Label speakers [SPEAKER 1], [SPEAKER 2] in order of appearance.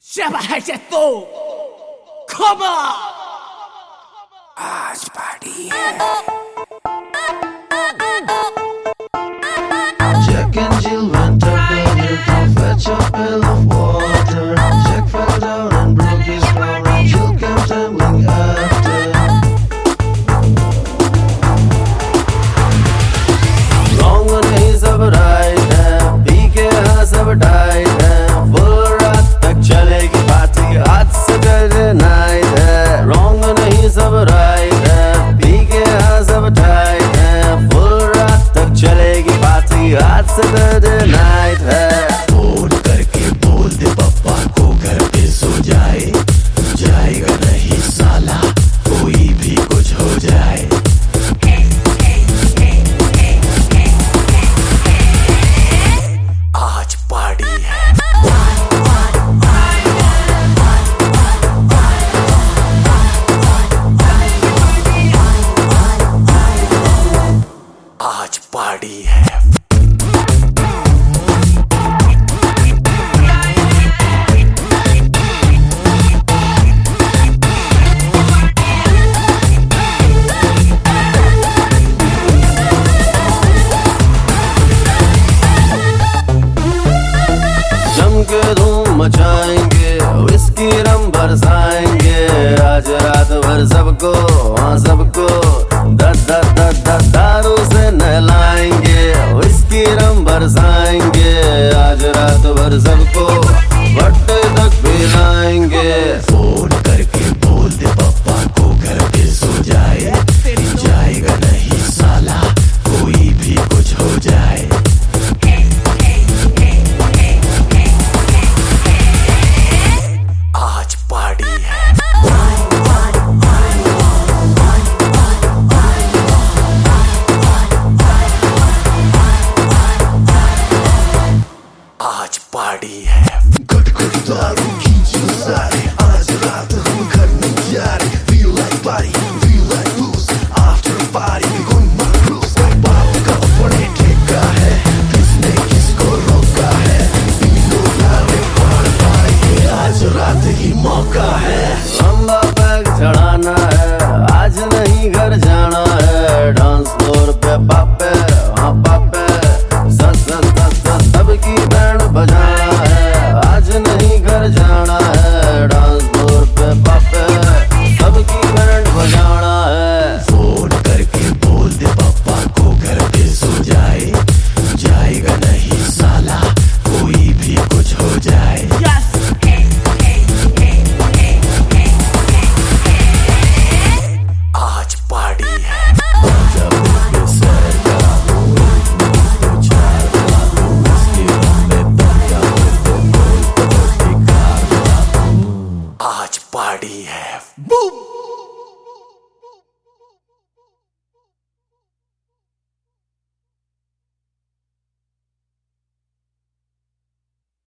[SPEAKER 1] Siapa aja tuh? Come on!
[SPEAKER 2] आज party Jack and Jill went up the hill to fetch a pail of water. Jack fell down and broke his crown, and Jill came tumbling after. Wrong नहीं सब right है, P के हाँ सब tight है. Full रात तक चलेगी पार्टी, आज से Saturday night है. Wrong नहीं सब right है, पी के हाँ सब tight है. Full रात तक चलेगी पार्टी, आज से Saturday night है. फोन करके बोल दे पप्पा को घर पे सो जाए, जाएगा नहीं साला कोई भी कुछ हो जाए. आज पार्टी है, आज पार्टी है. जम के धूम मचाएंगे, विस्की रम बरसाएंगे. आज रात भर सबको, हाँ सबको दारू से नहलाएंगे. विस्की रम बरसाएंगे, आज रात भर सबको भट्टे तक पिलाएंगे. फोन करके बोल दे पप्पा को घर पे सो जाए, जाएगा नहीं साला कोई भी कुछ हो जाए. आज पार्टी है, आज पार्टी है. गुट गुट दारू की जुसारे